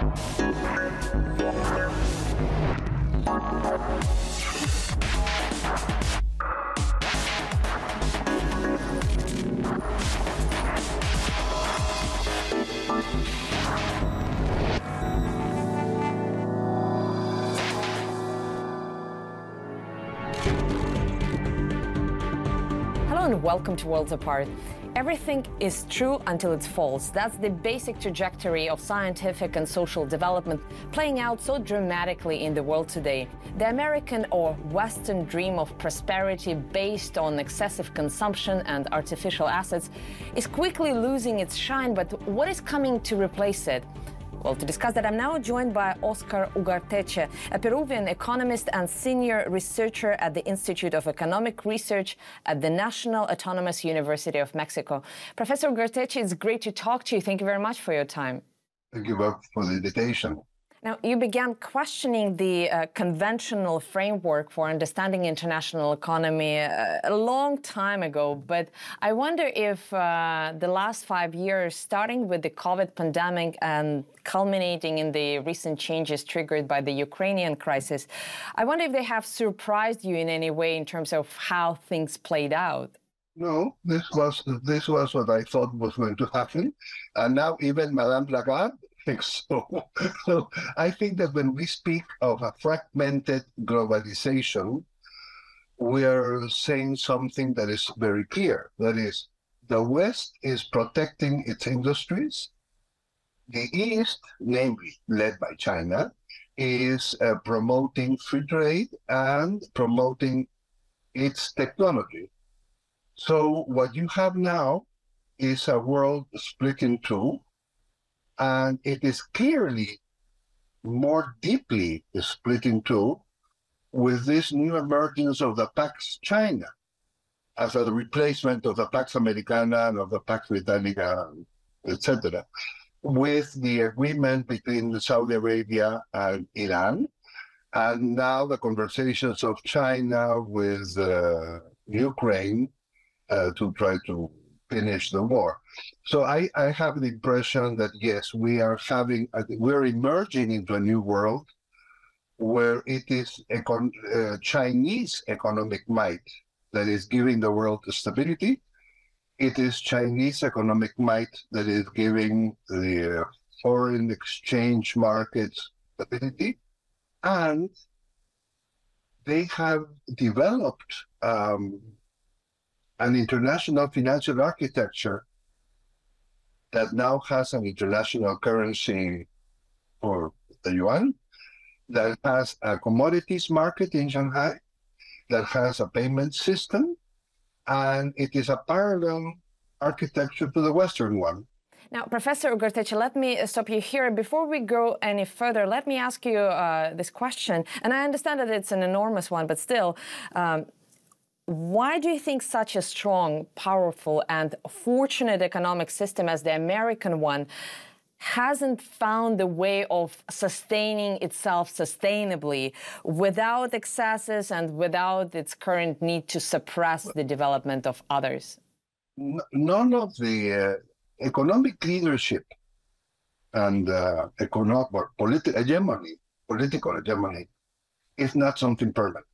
Hello and welcome to Worlds Apart. Everything is true until it's false. That's the basic trajectory of scientific and social development playing out so dramatically in the world today. The American or Western dream of prosperity based on excessive consumption and artificial assets is quickly losing its shine, but what is coming to replace it? Well, to discuss that, I'm now joined by Oscar Ugarteche, a Peruvian economist and senior researcher at the Institute of Economic Research at the National Autonomous University of Mexico. Professor Ugarteche, it's great to talk to you. Thank you very much for your time. Thank you both for the invitation. Now, you began questioning the conventional framework for understanding international economy a long time ago, but I wonder if the last 5 years, starting with the COVID pandemic and culminating in the recent changes triggered by the Ukrainian crisis, I wonder if they have surprised you in any way in terms of how things played out. No, this was what I thought was going to happen, and now even Madame Lagarde thinks so. So I think that when we speak of a fragmented globalization, we are saying something that is very clear. That is, the West is protecting its industries. The East, namely led by China, is promoting free trade and promoting its technology. So what you have now is a world split in two, and it is clearly more deeply split in two with this new emergence of the Pax China as a replacement of the Pax Americana and of the Pax Britannica, etc., with the agreement between Saudi Arabia and Iran, and now the conversations of China with Ukraine to try to finish the war. So I have the impression that, yes, we're emerging into a new world where it is Chinese economic might that is giving the world stability. It is Chinese economic might that is giving the foreign exchange markets stability. And they have developed an international financial architecture that now has an international currency for the yuan, that has a commodities market in Shanghai, that has a payment system, and it is a parallel architecture to the Western one. Now, Professor Ugarteche, let me stop you here. Before we go any further, let me ask you this question. And I understand that it's an enormous one, but still, why do you think such a strong, powerful, and fortunate economic system as the American one hasn't found the way of sustaining itself sustainably without excesses and without its current need to suppress the development of others? None of the economic leadership and political hegemony is not something permanent.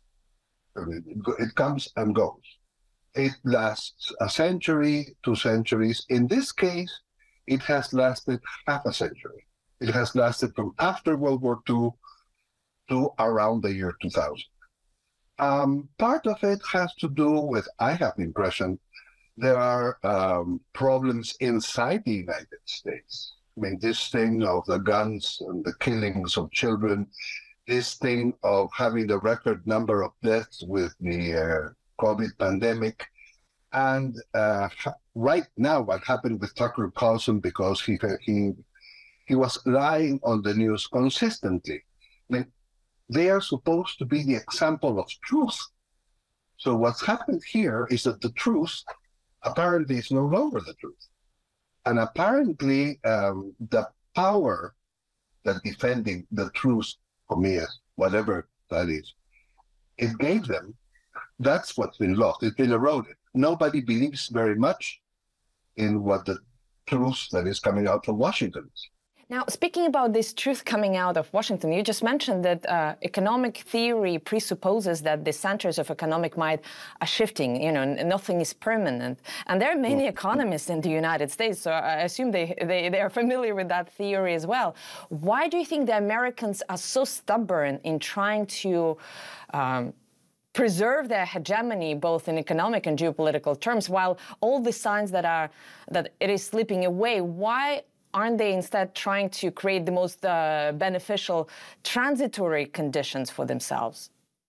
It comes and goes. It lasts a century, 2 centuries. In this case, it has lasted half a century. It has lasted from after World War II to around the year 2000. Part of it has to do with, I have the impression, there are problems inside the United States. I mean, this thing of the guns and the killings of children, this thing of having the record number of deaths with the COVID pandemic, and right now what happened with Tucker Carlson, because he was lying on the news consistently. I mean, they are supposed to be the example of truth. So what's happened here is that the truth apparently is no longer the truth. And apparently the power that defending the truth, for me, whatever that is, it gave them, that's what's been lost. It's been eroded. Nobody believes very much in what the truth that is coming out from Washington is. Now, speaking about this truth coming out of Washington, you just mentioned that economic theory presupposes that the centers of economic might are shifting, nothing is permanent. And there are many economists in the United States, so I assume they are familiar with that theory as well. Why do you think the Americans are so stubborn in trying to preserve their hegemony, both in economic and geopolitical terms, while all the signs that it is slipping away? Why aren't they instead trying to create the most beneficial transitory conditions for themselves?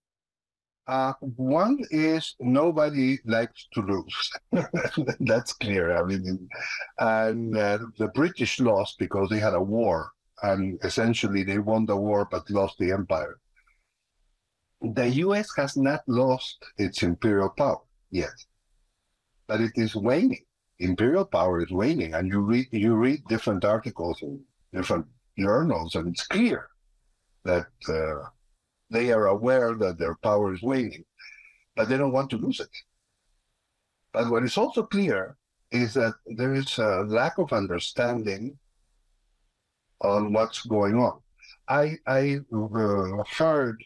One is nobody likes to lose. That's clear. I mean, and the British lost because they had a war, and essentially they won the war but lost the empire. The U.S. has not lost its imperial power yet, but it is waning. Imperial power is waning, and you read different articles in different journals, and it's clear that they are aware that their power is waning, but they don't want to lose it. But what is also clear is that there is a lack of understanding on what's going on. I heard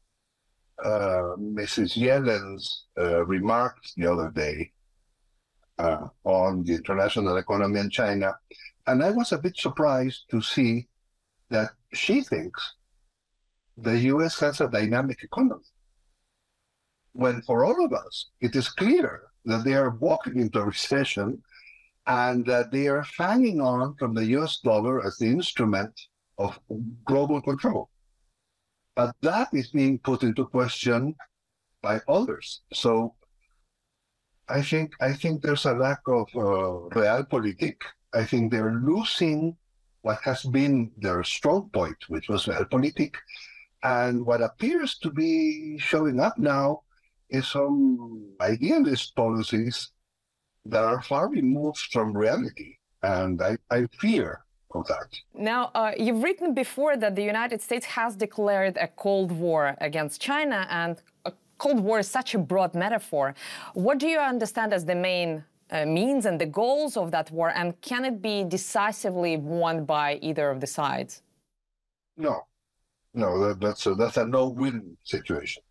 Mrs. Yellen's remarks the other day on the international economy in China, and I was a bit surprised to see that she thinks the U.S. has a dynamic economy, when for all of us, it is clear that they are walking into a recession and that they are hanging on from the U.S. dollar as the instrument of global control. But that is being put into question by others. So I think there's a lack of realpolitik. I think they're losing what has been their strong point, which was realpolitik. And what appears to be showing up now is some idealist policies that are far removed from reality. And I fear of that. Now, you've written before that the United States has declared a Cold War against China, and a Cold War is such a broad metaphor. What do you understand as the main means and the goals of that war, and can it be decisively won by either of the sides? No, that's a no-win situation.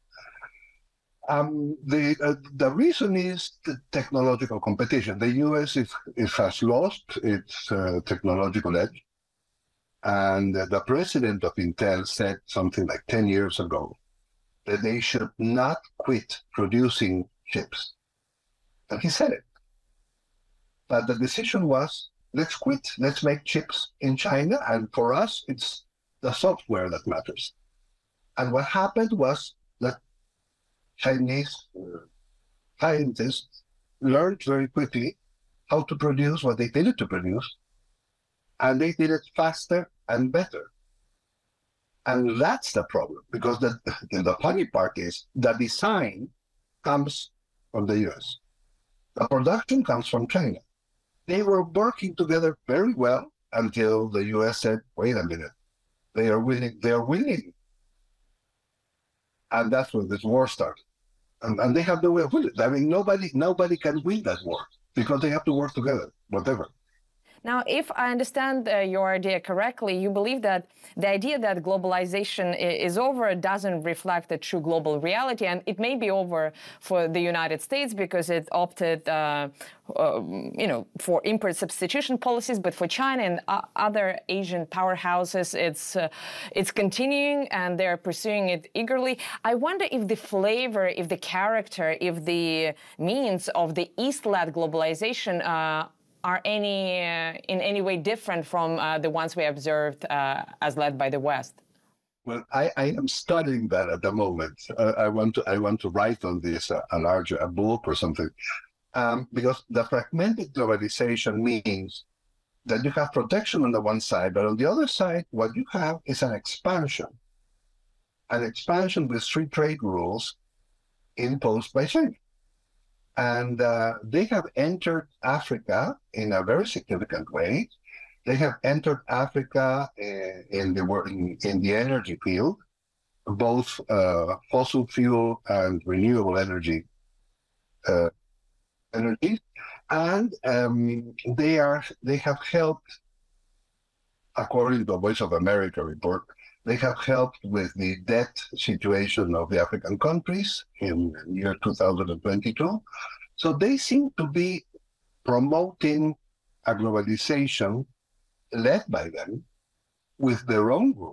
The reason is the technological competition. The U.S. has lost its technological edge, and the president of Intel said something like 10 years ago that they should not quit producing chips. And he said it. But the decision was, let's quit, let's make chips in China, and for us, it's the software that matters. And what happened was that Chinese scientists learned very quickly how to produce what they needed to produce, and they did it faster and better. And that's the problem, because the funny part is the design comes from the US. The production comes from China. They were working together very well until the US said, wait a minute, they are winning. And that's when this war started. And they have no way of winning. I mean, nobody can win that war because they have to work together, whatever. Now, if I understand your idea correctly, you believe that the idea that globalization is over doesn't reflect the true global reality, and it may be over for the United States because it opted, for import substitution policies, but for China and other Asian powerhouses, it's continuing and they're pursuing it eagerly. I wonder if the flavor, if the character, if the means of the East-led globalization are in any way different from the ones we observed as led by the West? Well, I am studying that at the moment. I want to write on this a book or something, because the fragmented globalization means that you have protection on the one side, but on the other side, what you have is an expansion with free trade rules imposed by China. And they have entered Africa in a very significant way. They have entered Africa in the energy field, both fossil fuel and renewable energy, and they have helped according to a Voice of America report, they have helped with the debt situation of the African countries in the year 2022. So they seem to be promoting a globalization led by them with their own rules.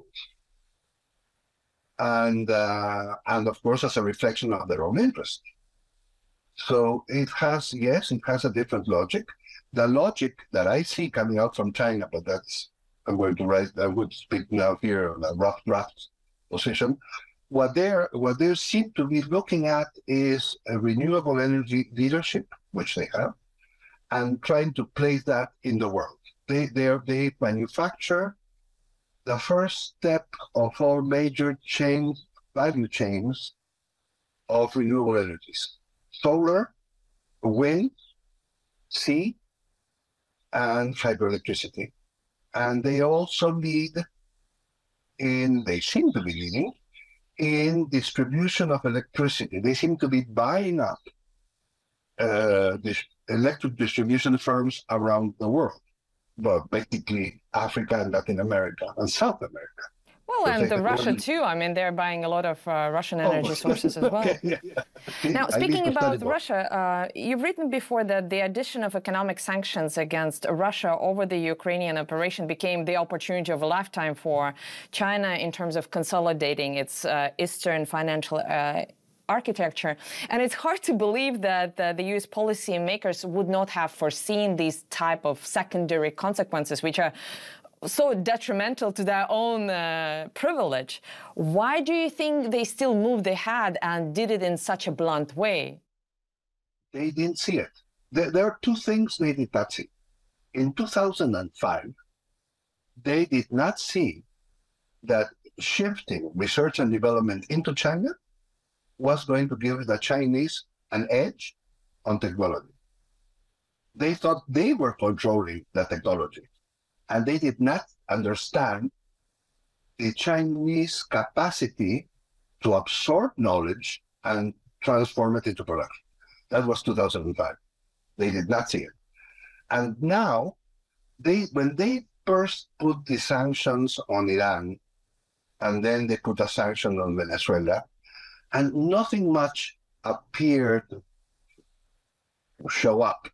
And of course, as a reflection of their own interest. So it has, yes, it has a different logic. The logic that I see coming out from China, but that's, I would speak now here on a rough draft position. What they seem to be looking at is a renewable energy leadership, which they have, and trying to place that in the world. They manufacture the first step of all major value chains of renewable energies: solar, wind, sea, and hydroelectricity. And they also lead they seem to be leading in distribution of electricity. They seem to be buying up electric distribution firms around the world, but basically Africa and Latin America and South America. Well, and Russia too. I mean, they're buying a lot of Russian energy sources as well. Yeah. Now, speaking about Russia, you've written before that the addition of economic sanctions against Russia over the Ukrainian operation became the opportunity of a lifetime for China in terms of consolidating its Eastern financial architecture. And it's hard to believe that the U.S. policymakers would not have foreseen these type of secondary consequences, which are so detrimental to their own privilege. Why do you think they still moved ahead and did it in such a blunt way? They didn't see it. There are two things they did not see. In 2005, they did not see that shifting research and development into China was going to give the Chinese an edge on technology. They thought they were controlling the technology. And they did not understand the Chinese capacity to absorb knowledge and transform it into production. That was 2005. They did not see it. And now, when they first put the sanctions on Iran, and then they put a sanction on Venezuela, and nothing much appeared to show up,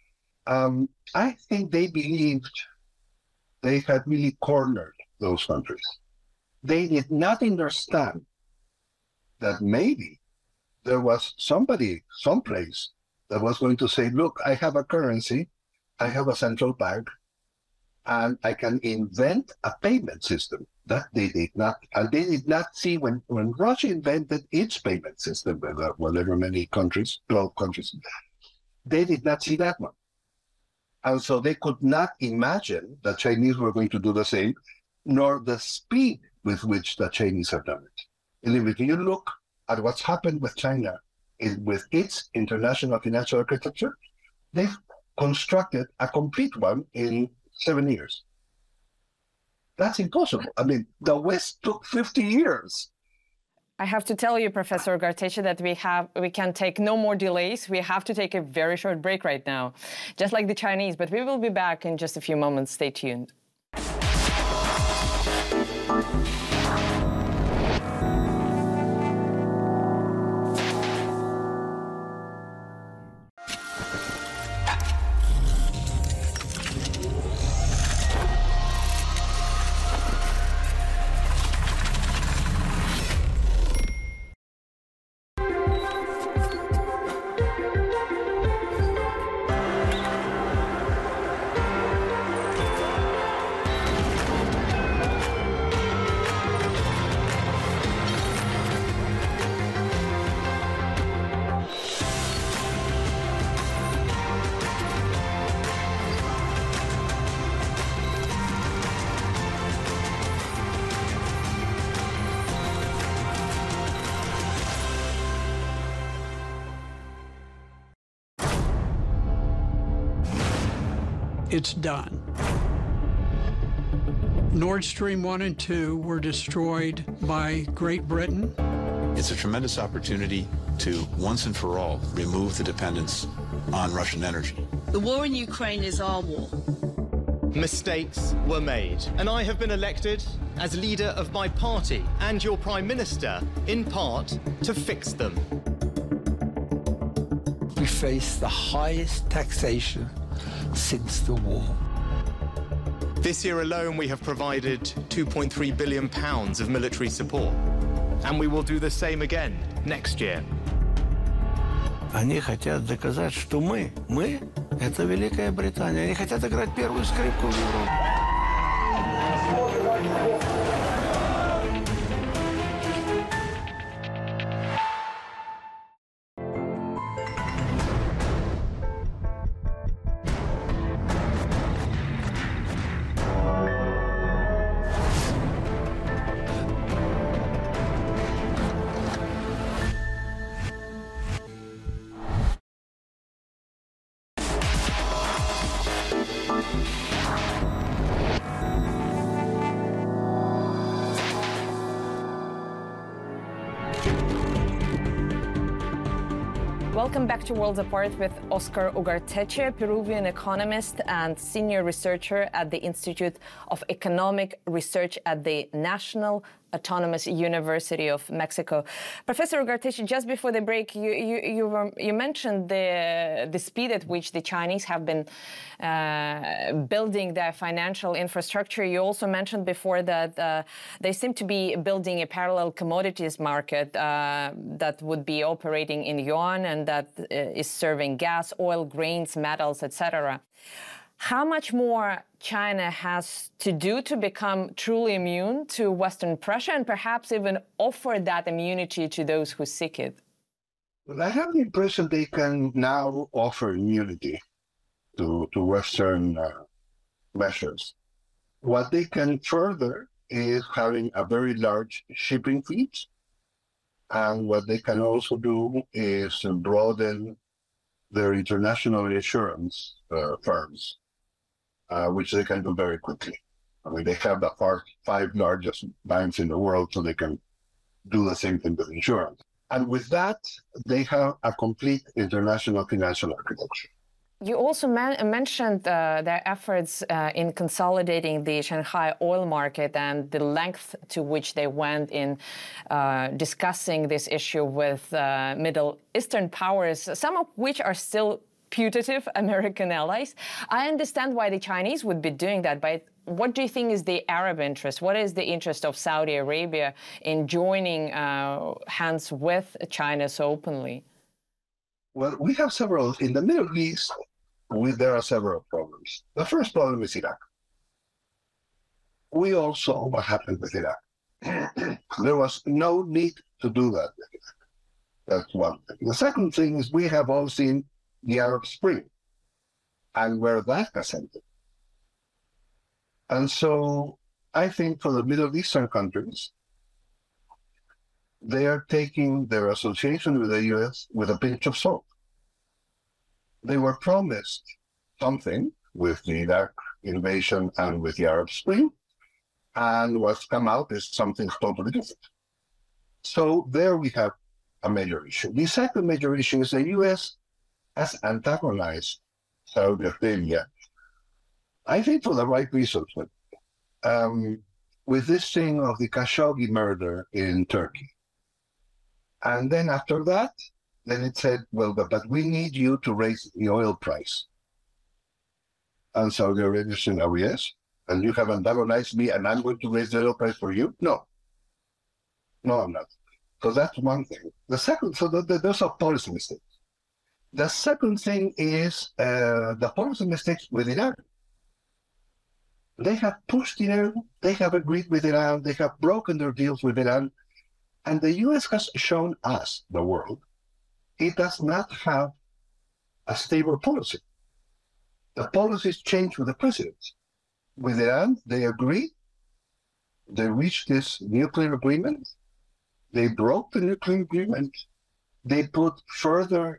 I think they believed they had really cornered those countries. They did not understand that maybe there was somebody, someplace, that was going to say, look, I have a currency, I have a central bank, and I can invent a payment system. That they did not. And they did not see when Russia invented its payment system, whatever many countries, 12 countries, they did not see that one. And so they could not imagine the Chinese were going to do the same, nor the speed with which the Chinese have done it. And if you look at what's happened with China, with its international financial architecture, they've constructed a complete one in 7 years. That's impossible. I mean, the West took 50 years. I have to tell you, Professor Garteche, that we can take no more delays. We have to take a very short break right now, just like the Chinese. But we will be back in just a few moments. Stay tuned. It's done. Nord Stream 1 and 2 were destroyed by Great Britain. It's a tremendous opportunity to, once and for all, remove the dependence on Russian energy. The war in Ukraine is our war. Mistakes were made, and I have been elected as leader of my party and your Prime Minister, in part, to fix them. We face the highest taxation since the war. This year alone, we have provided £2.3 billion of military support, and we will do the same again next year. Они хотят доказать, что мы – это Великая Британия. Они хотят играть первую скрипку в Европе. Welcome back to Worlds Apart with Oscar Ugarteche, Peruvian economist and senior researcher at the Institute of Economic Research at the National Autonomous University of Mexico. Professor Ugarteche, just before the break, you mentioned the speed at which the Chinese have been building their financial infrastructure. You also mentioned before that they seem to be building a parallel commodities market that would be operating in yuan and that is serving gas, oil, grains, metals, etc. How much more China has to do to become truly immune to Western pressure and perhaps even offer that immunity to those who seek it? Well, I have the impression they can now offer immunity to Western measures. What they can further is having a very large shipping fleet. And what they can also do is broaden their international insurance firms, which they can do very quickly. I mean, they have the five largest banks in the world, so they can do the same thing with insurance. And with that, they have a complete international financial architecture. You also mentioned their efforts in consolidating the Shanghai oil market and the length to which they went in discussing this issue with Middle Eastern powers, some of which are still putative American allies. I understand why the Chinese would be doing that, but what do you think is the Arab interest? What is the interest of Saudi Arabia in joining hands with China so openly? Well, we have several. In the Middle East, there are several problems. The first problem is Iraq. We all saw what happened with Iraq. There was no need to do that with Iraq. That's one thing. The second thing is we have all seen the Arab Spring and where that has ended. And so I think for the Middle Eastern countries, they are taking their association with the U.S. with a pinch of salt. They were promised something with the Iraq invasion and with the Arab Spring, and what's come out is something totally different. So there we have a major issue. The second major issue is the U.S. has antagonized Saudi Arabia, I think for the right reasons, but with this thing of the Khashoggi murder in Turkey. And then after that, then it said, well, but we need you to raise the oil price. And Saudi Arabia said, oh, yes, and you have antagonized me and I'm going to raise the oil price for you? No, I'm not. So that's one thing. The second, so those are policy mistakes. The second thing is the policy mistakes with Iran. They have pushed Iran, they have agreed with Iran, they have broken their deals with Iran, and the U.S. has shown us, the world, it does not have a stable policy. The policies change with the president. With Iran, they agreed, they reached this nuclear agreement, they broke the nuclear agreement, they put further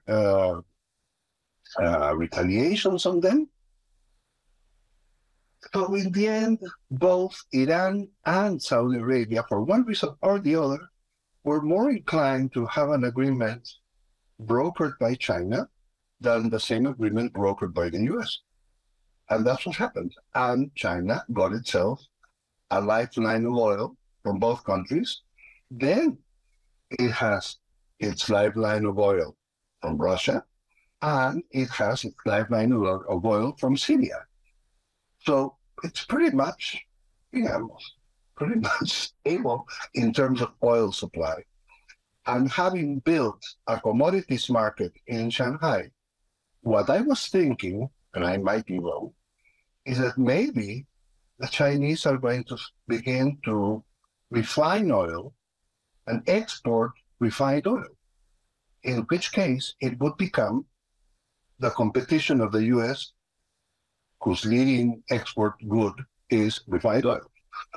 retaliations on them. So in the end, both Iran and Saudi Arabia, for one reason or the other, were more inclined to have an agreement brokered by China than the same agreement brokered by the U.S. And that's what happened. And China got itself a lifeline of oil from both countries. Then it has its lifeline of oil from Russia, and it has its lifeline of oil from Syria. So it's pretty much stable in terms of oil supply. And having built a commodities market in Shanghai, what I was thinking, and I might be wrong, is that maybe the Chinese are going to begin to refine oil and export refined oil, in which case it would become the competition of the U.S., whose leading export good is refined oil.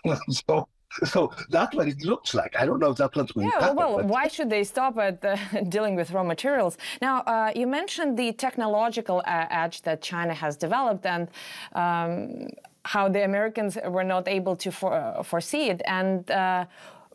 So that's what it looks like. I don't know if that's what's going to happen. Well, why should they stop at dealing with raw materials? Now, you mentioned the technological edge that China has developed and how the Americans were not able to foresee it. And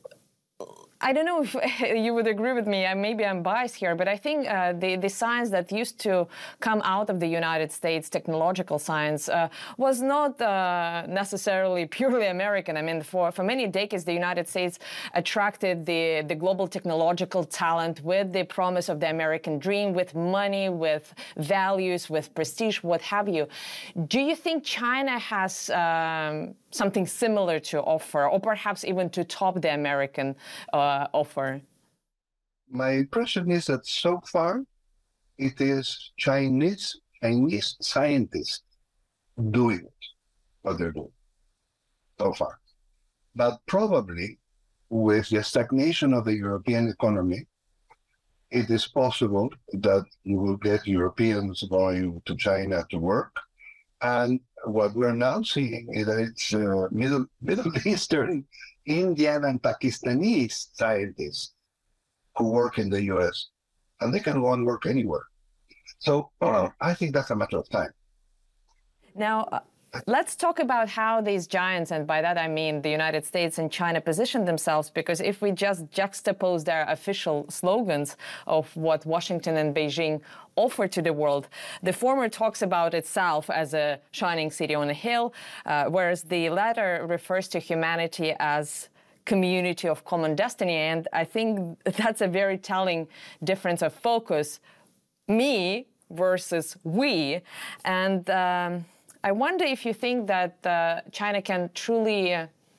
I don't know if you would agree with me. Maybe I'm biased here, but I think the science that used to come out of the United States, technological science, was not necessarily purely American. I mean, for many decades, the United States attracted the global technological talent with the promise of the American dream, with money, with values, with prestige, what have you. Do you think China has something similar to offer, or perhaps even to top the American offer? My impression is that so far it is Chinese scientists doing what they're doing so far. But probably with the stagnation of the European economy, it is possible that you will get Europeans going to China to work. And what we're now seeing is that it's Middle Eastern, Indian, and Pakistani scientists who work in the U.S., and they can go and work anywhere. So I think that's a matter of time. Now, let's talk about how these giants, and by that I mean the United States and China, position themselves, because if we just juxtapose their official slogans of what Washington and Beijing offer to the world, the former talks about itself as a shining city on a hill, whereas the latter refers to humanity as community of common destiny. And I think that's a very telling difference of focus, me versus we. And I wonder if you think that China can truly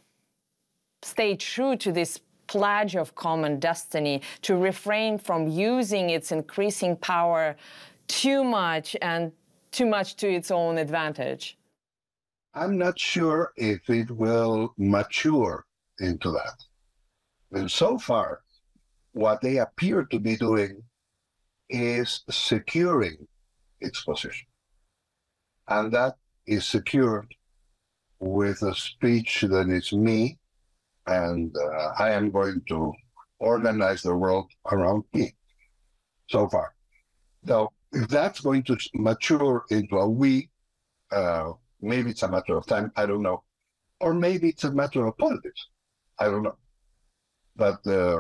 stay true to this pledge of common destiny, to refrain from using its increasing power too much and too much to its own advantage. I'm not sure if it will mature into that. And so far, what they appear to be doing is securing its position. And that is secured with a speech that is me, and I am going to organize the world around me so far. Now, if that's going to mature into a we, maybe it's a matter of time, I don't know. Or maybe it's a matter of politics, I don't know. But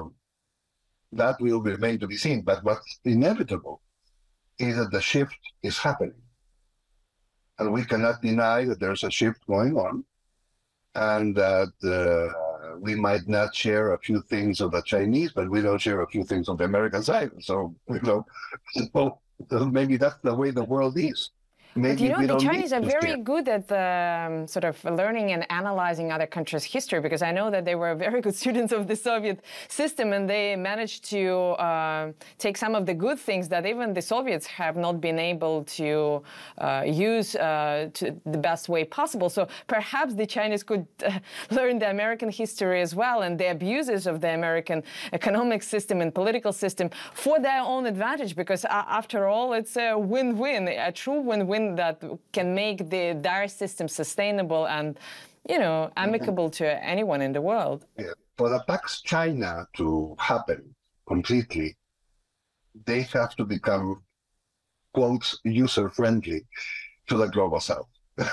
that will remain to be seen. But what's inevitable is that the shift is happening. And we cannot deny that there's a shift going on, and that we might not share a few things of the Chinese, but we don't share a few things on the American side. So, well, maybe that's the way the world is. Maybe but the Chinese are very good at sort of learning and analyzing other countries' history, because I know that they were very good students of the Soviet system, and they managed to take some of the good things that even the Soviets have not been able to use to the best way possible. So perhaps the Chinese could learn the American history as well, and the abuses of the American economic system and political system for their own advantage, because after all, it's a win-win, a true win-win that can make their system sustainable and, amicable to anyone in the world. Yeah. For the Pax China to happen completely, they have to become, quotes, user-friendly to the Global South.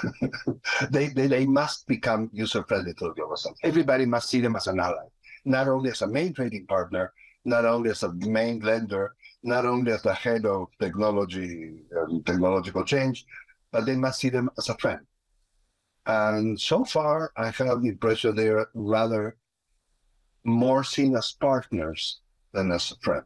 they must become user-friendly to the Global South. Everybody must see them as an ally, not only as a main trading partner, not only as a main lender, not only as the head of technology and technological change, but they must see them as a friend. And so far, I have the impression they are rather more seen as partners than as friends.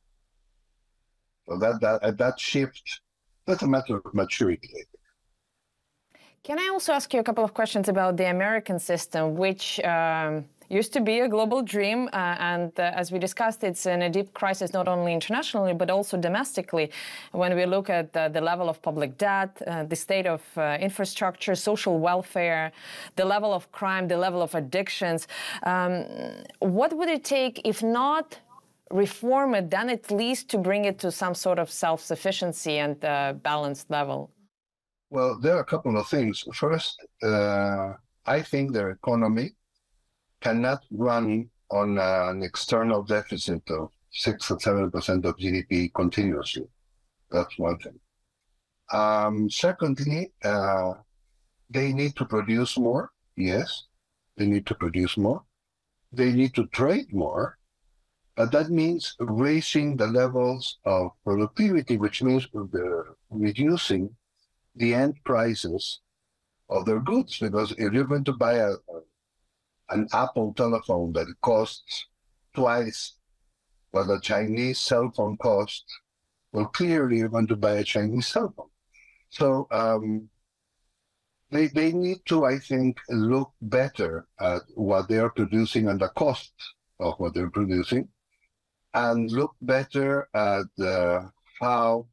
So that shift, that's a matter of maturity. Can I also ask you a couple of questions about the American system, which used to be a global dream, and as we discussed, it's in a deep crisis not only internationally but also domestically. When we look at the level of public debt, the state of infrastructure, social welfare, the level of crime, the level of addictions, what would it take, if not reform it, then at least to bring it to some sort of self-sufficiency and balanced level? Well, there are a couple of things. First, I think their economy cannot run on an external deficit of 6 or 7% of GDP continuously. That's one thing. Secondly, they need to produce more. Yes, they need to produce more. They need to trade more. But that means raising the levels of productivity, which means reducing the end prices of their goods. Because if you're going to buy an Apple telephone that costs twice what a Chinese cell phone costs, well, clearly you're going to buy a Chinese cell phone. So they need to, I think, look better at what they are producing and the cost of what they're producing, and look better at how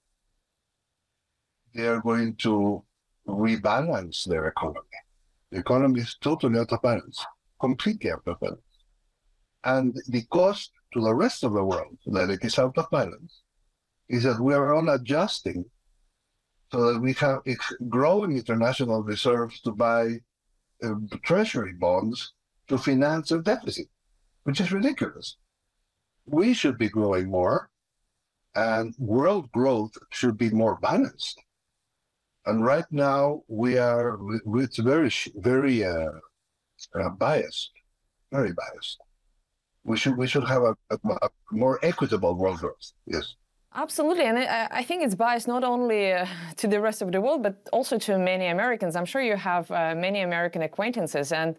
they are going to rebalance their economy. The economy is totally out of balance, completely out of balance. And the cost to the rest of the world that it is out of balance is that we are all adjusting so that we have growing international reserves to buy treasury bonds to finance a deficit, which is ridiculous. We should be growing more, and world growth should be more balanced. And right now it's very biased, very biased. We should have a more equitable world growth. Yes. Absolutely, and I think it's biased not only to the rest of the world, but also to many Americans. I'm sure you have many American acquaintances, and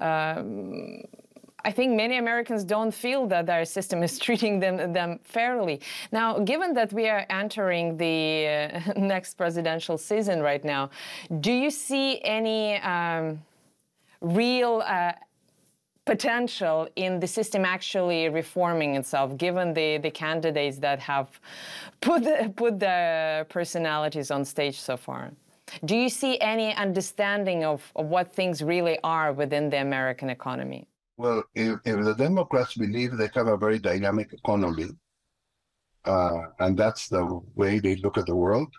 I think many Americans don't feel that their system is treating them fairly. Now, given that we are entering the next presidential season right now, do you see any real potential in the system actually reforming itself, given the candidates that have put their personalities on stage so far? Do you see any understanding of what things really are within the American economy? Well, if the Democrats believe they have a very dynamic economy, and that's the way they look at the world,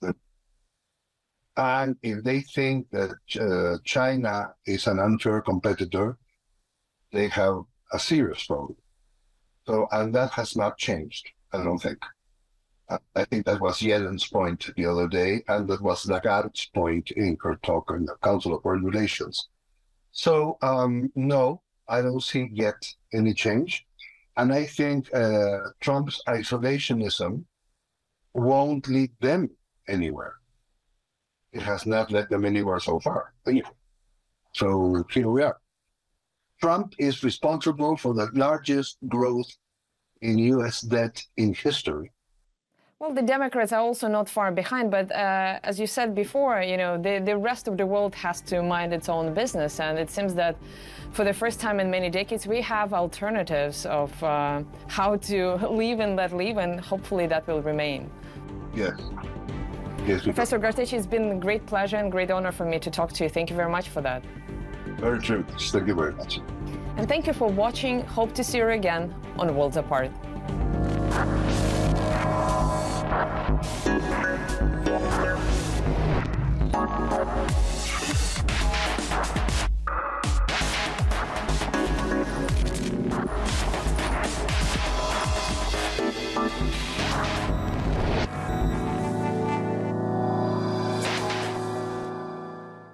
and if they think that China is an unfair competitor, they have a serious problem. So, and that has not changed, I don't think. I think that was Yellen's point the other day, and that was Lagarde's point in her talk in the Council of Foreign Relations. So, no, I don't see yet any change. And I think Trump's isolationism won't lead them anywhere. It has not led them anywhere so far. So here we are. Trump is responsible for the largest growth in U.S. debt in history. Well, the Democrats are also not far behind, but as you said before, you know, the rest of the world has to mind its own business, and it seems that for the first time in many decades, we have alternatives of how to live and let live, and hopefully that will remain. Yes. Yes. Professor Garteci, it's been a great pleasure and great honor for me to talk to you. Thank you very much for that. Very true. Thank you very much. And thank you for watching. Hope to see you again on Worlds Apart. Thank you.